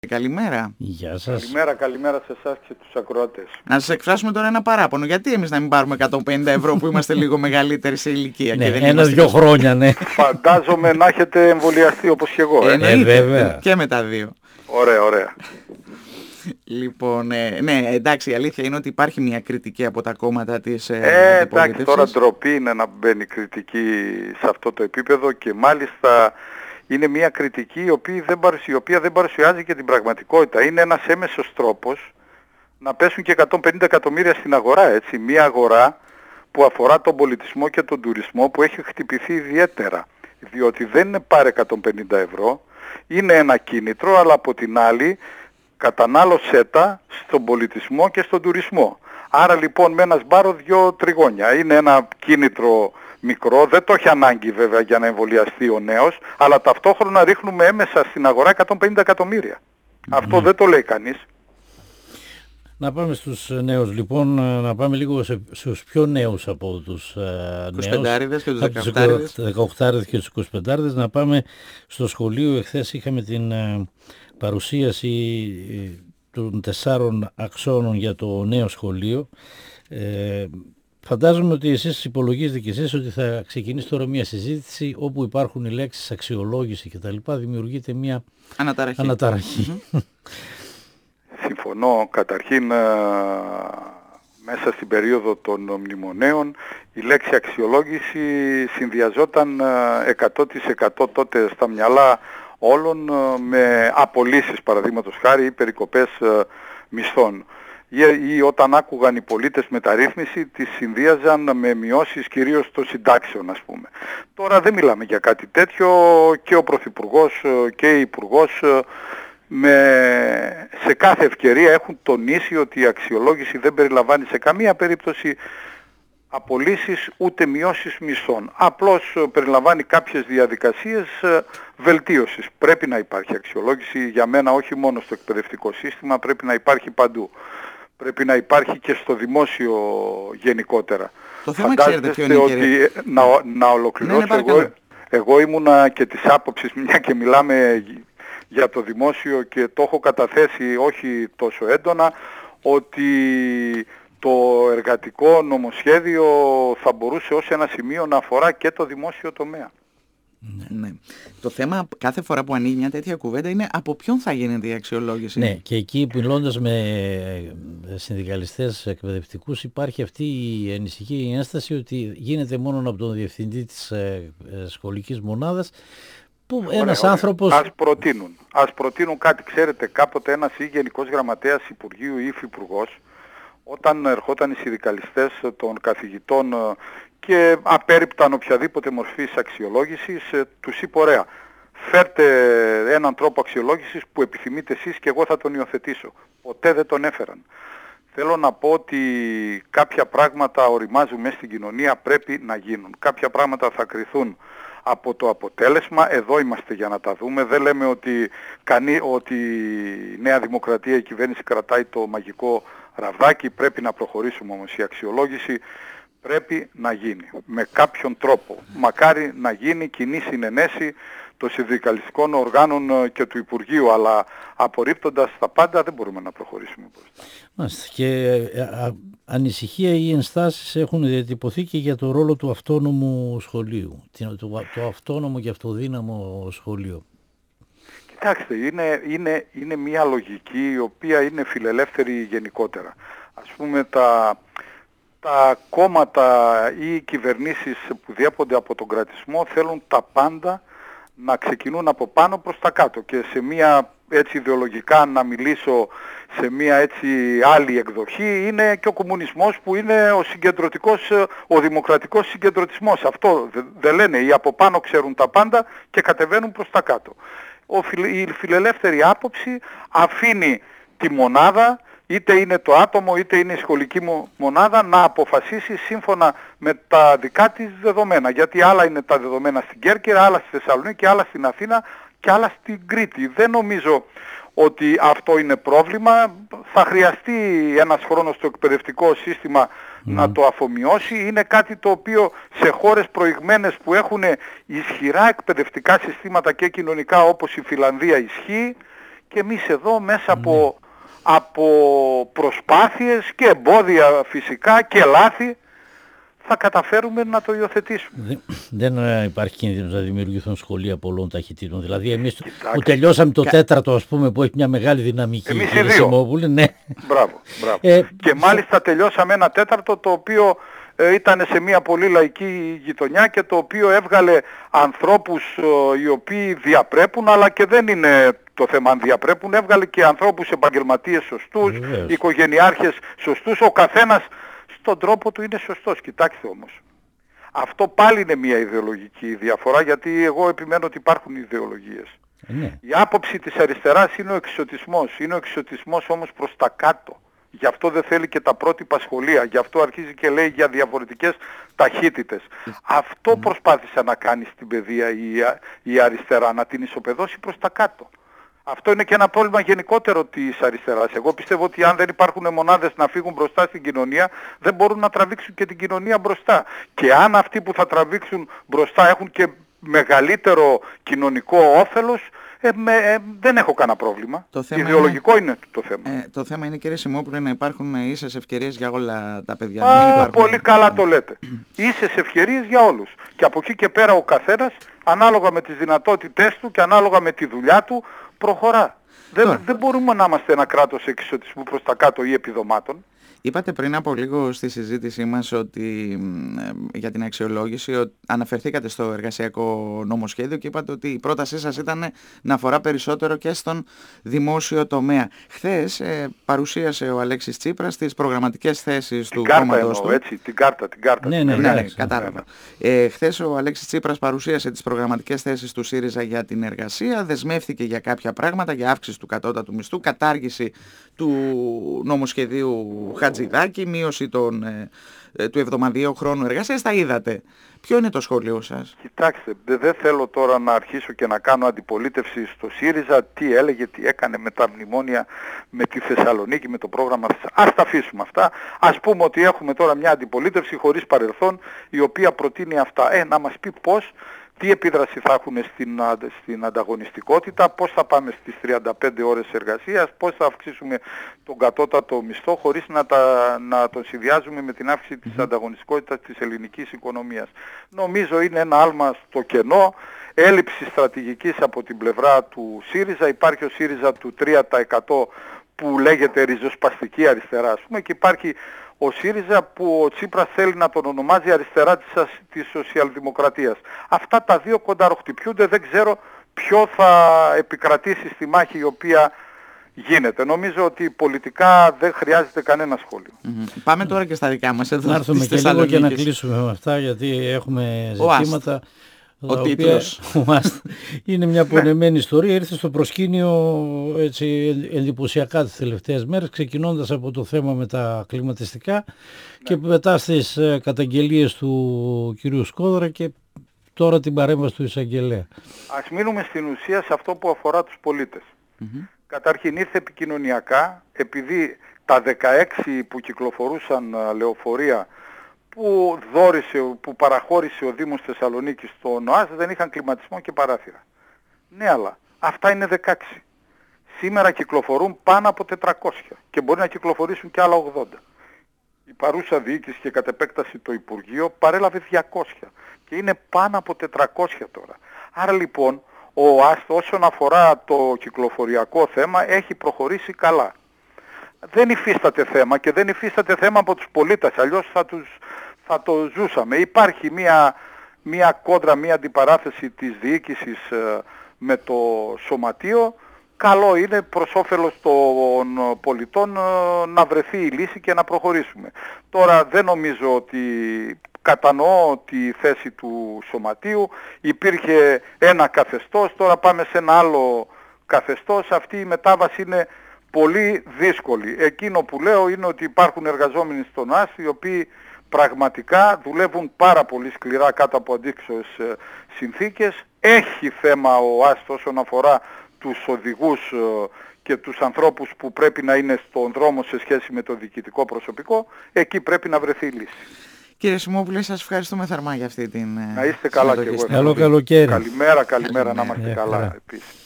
Καλημέρα. Γεια σας. Καλημέρα σε εσάς και τους ακροατές. Να σας εκφράσουμε τώρα ένα παράπονο. Γιατί εμείς να μην πάρουμε 150 ευρώ που είμαστε λίγο μεγαλύτεροι σε ηλικία? Ναι, και δεν ένα-δυο χρόνια, ναι. Φαντάζομαι να έχετε εμβολιαστεί όπως και εγώ. Βέβαια. Και με τα δύο. Ωραία. Λοιπόν, ναι, εντάξει, η αλήθεια είναι ότι υπάρχει μια κριτική από τα κόμματα της αντιπολίτευσης. Εντάξει, τώρα ντροπή είναι να μπαίνει κριτική σε αυτό το επίπεδο και μάλιστα είναι μια κριτική η οποία δεν παρουσιάζει και την πραγματικότητα. Είναι ένας έμεσος τρόπος να πέσουν και 150 εκατομμύρια στην αγορά, έτσι. Μια αγορά που αφορά τον πολιτισμό και τον τουρισμό που έχει χτυπηθεί ιδιαίτερα. Διότι δεν είναι πάρε 150 ευρώ, είναι ένα κίνητρο, αλλά από την άλλη κατανάλωσέ τα στον πολιτισμό και στον τουρισμό. Άρα λοιπόν με ένα σπάρο 2 τριγώνια. Είναι ένα κίνητρο μικρό, δεν το έχει ανάγκη βέβαια για να εμβολιαστεί ο νέος, αλλά ταυτόχρονα ρίχνουμε έμεσα στην αγορά 150 εκατομμύρια. Αυτό δεν το λέει κανείς. Να πάμε στους νέους λοιπόν, να πάμε λίγο στους πιο νέους από τους νέους. 25 και τους 18 και τους 25, να πάμε στο σχολείο. Εχθές είχαμε την παρουσίαση των 4 αξώνων για το νέο σχολείο. Φαντάζομαι ότι εσείς υπολογίζετε και εσείς ότι θα ξεκινήσει τώρα μια συζήτηση όπου υπάρχουν οι λέξεις αξιολόγηση και τα λοιπά, δημιουργείται μια αναταραχή. Συμφωνώ. Καταρχήν μέσα στην περίοδο των μνημονέων η λέξη αξιολόγηση συνδυαζόταν 100% τότε στα μυαλά όλων με απολύσεις, παραδείγματος χάρη, ή περικοπές μισθών. Ή όταν άκουγαν οι πολίτες μεταρρύθμιση, τις συνδύαζαν με μειώσεις κυρίως των συντάξεων, ας πούμε. Τώρα δεν μιλάμε για κάτι τέτοιο, και ο Πρωθυπουργός και η Υπουργός σε κάθε ευκαιρία έχουν τονίσει ότι η αξιολόγηση δεν περιλαμβάνει σε καμία περίπτωση απολύσεις ούτε μειώσεις μισθών. Απλώς περιλαμβάνει κάποιες διαδικασίες βελτίωσης. Πρέπει να υπάρχει αξιολόγηση για μένα όχι μόνο στο εκπαιδευτικό σύστημα, πρέπει να υπάρχει παντού. Πρέπει να υπάρχει και στο δημόσιο γενικότερα. Το θέμα ξέρετε ποιο είναι, κύριε? Να ολοκληρώσω. Εγώ ήμουνα και της άποψης, μια και μιλάμε για το δημόσιο και το έχω καταθέσει όχι τόσο έντονα, ότι το εργατικό νομοσχέδιο θα μπορούσε ως ένα σημείο να αφορά και το δημόσιο τομέα. Ναι. Το θέμα κάθε φορά που ανοίγει μια τέτοια κουβέντα είναι από ποιον θα γίνεται η αξιολόγηση. Ναι, και εκεί μιλώντας με συνδικαλιστές εκπαιδευτικούς υπάρχει αυτή η ανησυχία, η ένσταση ότι γίνεται μόνο από τον διευθυντή της σχολικής μονάδας, που ένας άνθρωπος... Ας προτείνουν κάτι. Ξέρετε, κάποτε ένας ή γενικός γραμματέας Υπουργείου ή υφυπουργός, όταν ερχόταν οι συνδικαλιστές των καθηγητών και απέρριπταν οποιαδήποτε μορφής αξιολόγησης, τους είπε ωραία, φέρτε έναν τρόπο αξιολόγησης που επιθυμείτε εσείς και εγώ θα τον υιοθετήσω. Ποτέ δεν τον έφεραν. Θέλω να πω ότι κάποια πράγματα οριμάζουν μέσα στην κοινωνία, πρέπει να γίνουν. Κάποια πράγματα θα κριθούν από το αποτέλεσμα. Εδώ είμαστε για να τα δούμε. Δεν λέμε ότι η Νέα Δημοκρατία, η κυβέρνηση κρατάει το μαγικό ραβδάκι. Πρέπει να προχωρήσουμε όμως. Η αξιολόγηση πρέπει να γίνει με κάποιον τρόπο. Μακάρι να γίνει κοινή συνενέση των συνδικαλιστικών οργάνων και του Υπουργείου, αλλά απορρίπτοντας τα πάντα δεν μπορούμε να προχωρήσουμε μπροστά. Και ανησυχία ή ενστάσεις έχουν διατυπωθεί και για το ρόλο του αυτόνομου σχολείου, το αυτόνομο και αυτοδύναμο σχολείο. Κοιτάξτε, είναι μια λογική η οποία είναι φιλελεύθερη γενικότερα. Ας πούμε τα κόμματα ή οι κυβερνήσεις που διέπονται από τον κρατισμό θέλουν τα πάντα να ξεκινούν από πάνω προς τα κάτω, και σε μια έτσι ιδεολογικά να μιλήσω σε μια έτσι άλλη εκδοχή είναι και ο κομμουνισμός, που είναι ο δημοκρατικός συγκεντρωτισμός. Αυτό δεν λένε? Οι από πάνω ξέρουν τα πάντα και κατεβαίνουν προς τα κάτω. Η φιλελεύθερη άποψη αφήνει τη μονάδα, είτε είναι το άτομο είτε είναι η σχολική μονάδα, να αποφασίσει σύμφωνα με τα δικά της δεδομένα. Γιατί άλλα είναι τα δεδομένα στην Κέρκυρα, άλλα στη Θεσσαλονίκη, άλλα στην Αθήνα και άλλα στην Κρήτη. Δεν νομίζω ότι αυτό είναι πρόβλημα. Θα χρειαστεί ένας χρόνος στο εκπαιδευτικό σύστημα να το αφομοιώσει. Είναι κάτι το οποίο σε χώρες προηγμένες που έχουν ισχυρά εκπαιδευτικά συστήματα και κοινωνικά, όπως η Φιλανδία, ισχύει. Και εμείς εδώ μέσα από προσπάθειες και εμπόδια φυσικά και λάθη θα καταφέρουμε να το υιοθετήσουμε. Δεν υπάρχει κίνδυνος να δημιουργηθούν σχολεία πολλών ταχυτήτων. Δηλαδή εμείς που τελειώσαμε το τέταρτο, ας πούμε, που έχει μια μεγάλη δυναμική. Εμείς οι δύο. Ναι. Μπράβο. Και μάλιστα τελειώσαμε ένα τέταρτο το οποίο ήταν σε μια πολύ λαϊκή γειτονιά και το οποίο έβγαλε ανθρώπους οι οποίοι διαπρέπουν, αλλά και δεν είναι το θέμα αν διαπρέπουν, έβγαλε και ανθρώπους επαγγελματίες σωστούς, οικογενειάρχες σωστούς, ο καθένας στον τρόπο του είναι σωστός. Κοιτάξτε όμως, αυτό πάλι είναι μια ιδεολογική διαφορά, γιατί εγώ επιμένω ότι υπάρχουν ιδεολογίες. Η άποψη της αριστεράς είναι ο εξωτισμός, είναι ο εξωτισμός όμως προς τα κάτω. Γι' αυτό δεν θέλει και τα πρότυπα σχολεία, γι' αυτό αρχίζει και λέει για διαφορετικές ταχύτητες. Αυτό προσπάθησε να κάνει στην παιδεία η αριστερά, να την ισοπεδώσει προς τα κάτω. Αυτό είναι και ένα πρόβλημα γενικότερο της αριστεράς. Εγώ πιστεύω ότι αν δεν υπάρχουν μονάδες να φύγουν μπροστά στην κοινωνία, δεν μπορούν να τραβήξουν και την κοινωνία μπροστά. Και αν αυτοί που θα τραβήξουν μπροστά έχουν και μεγαλύτερο κοινωνικό όφελος, δεν έχω κανένα πρόβλημα. Ιδεολογικό είναι το θέμα. Το θέμα είναι, κύριε Σιμόπουλε, να υπάρχουν ίσες ευκαιρίες για όλα τα παιδιά. Πολύ καλά το λέτε. Ίσες ευκαιρίες για όλους. Και από εκεί και πέρα ο καθένας, ανάλογα με τις δυνατότητές του και ανάλογα με τη δουλειά του, προχωρά. Δεν μπορούμε να είμαστε ένα κράτος εξωτισμού προς τα κάτω ή επιδομάτων. Είπατε πριν από λίγο στη συζήτησή μας ότι για την αξιολόγηση αναφερθήκατε στο εργασιακό νομοσχέδιο και είπατε ότι η πρότασή σας ήταν να αφορά περισσότερο και στον δημόσιο τομέα. Χθες παρουσίασε ο Αλέξης Τσίπρας τις προγραμματικές θέσεις του κόμματος του. Έτσι, την κάρτα. Ναι, κατάλαβα. Χθες ο Αλέξης Τσίπρας παρουσίασε τις προγραμματικές θέσεις του ΣΥΡΙΖΑ για την εργασία, δεσμεύτηκε για κάποια πράγματα, για αύξηση του κατώτατου μισθού, κατάργηση του νομοσχεδίου Χατζηδάκη, μείωση του εβδομαδιαίου χρόνου εργασίας. Τα είδατε. Ποιο είναι το σχόλιο σας? Κοιτάξτε, δεν θέλω τώρα να αρχίσω και να κάνω αντιπολίτευση στο ΣΥΡΙΖΑ, τι έλεγε, τι έκανε με τα μνημόνια, με τη Θεσσαλονίκη, με το πρόγραμμα. Ας τα αφήσουμε αυτά. Ας πούμε ότι έχουμε τώρα μια αντιπολίτευση χωρίς παρελθόν, η οποία προτείνει αυτά. Να μας πει πώς, τι επίδραση θα έχουν στην ανταγωνιστικότητα, πώς θα πάμε στις 35 ώρες εργασίας, πώς θα αυξήσουμε τον κατώτατο μισθό χωρίς να τον συνδυάζουμε με την αύξηση της ανταγωνιστικότητας της ελληνικής οικονομίας. Νομίζω είναι ένα άλμα στο κενό, έλλειψη στρατηγικής από την πλευρά του ΣΥΡΙΖΑ. Υπάρχει ο ΣΥΡΙΖΑ του 3% που λέγεται ριζοσπαστική αριστερά, ας πούμε, και υπάρχει ο ΣΥΡΙΖΑ που ο Τσίπρας θέλει να τον ονομάζει αριστερά της σοσιαλδημοκρατίας. Αυτά τα δύο κονταροχτυπιούνται, δεν ξέρω ποιο θα επικρατήσει στη μάχη η οποία γίνεται. Νομίζω ότι πολιτικά δεν χρειάζεται κανένα σχόλιο. Πάμε τώρα και στα δικά μας εδώ. Να έρθουμε και λίγο και να κλείσουμε με αυτά, γιατί έχουμε ζητήματα. Ο τίτλος είναι μια πονεμένη ιστορία, ήρθε στο προσκήνιο έτσι εντυπωσιακά τις τελευταίες μέρες, ξεκινώντας από το θέμα με τα κλιματιστικά και μετά στις καταγγελίες του κυρίου Σκόδωρα και τώρα την παρέμβαση του εισαγγελέα. Ας μείνουμε στην ουσία σε αυτό που αφορά τους πολίτες. Καταρχήν ήρθε επικοινωνιακά, επειδή τα 16 που κυκλοφορούσαν λεωφορεία που παραχώρησε ο Δήμος Θεσσαλονίκης στον ΟΑΣ δεν είχαν κλιματισμό και παράθυρα. Ναι, αλλά αυτά είναι 16. Σήμερα κυκλοφορούν πάνω από 400 και μπορεί να κυκλοφορήσουν και άλλα 80. Η παρούσα διοίκηση και κατ' επέκταση το Υπουργείο παρέλαβε 200 και είναι πάνω από 400 τώρα. Άρα λοιπόν ο ΟΑΣ όσον αφορά το κυκλοφοριακό θέμα έχει προχωρήσει καλά. Δεν υφίσταται θέμα και δεν υφίσταται θέμα από τους πολίτες, αλλιώς θα το ζούσαμε. Υπάρχει μια κόντρα, μια αντιπαράθεση της διοίκησης με το σωματείο. Καλό είναι προς όφελος των πολιτών να βρεθεί η λύση και να προχωρήσουμε. Τώρα δεν νομίζω ότι κατανοώ τη θέση του σωματείου. Υπήρχε ένα καθεστώς, τώρα πάμε σε ένα άλλο καθεστώς. Αυτή η μετάβαση είναι πολύ δύσκολη. Εκείνο που λέω είναι ότι υπάρχουν εργαζόμενοι στον ΟΑΣ οι οποίοι πραγματικά δουλεύουν πάρα πολύ σκληρά κάτω από αντίξωες συνθήκες. Έχει θέμα ο ΟΑΣ όσον αφορά τους οδηγούς και τους ανθρώπους που πρέπει να είναι στον δρόμο σε σχέση με το διοικητικό προσωπικό. Εκεί πρέπει να βρεθεί η λύση. Κύριε Σιμόπουλε, σας ευχαριστούμε θερμά για αυτή την να είστε καλά και εγώ. Καλό καλοκαίρι. Καλημέρα, να είμαστε καλά επίσης.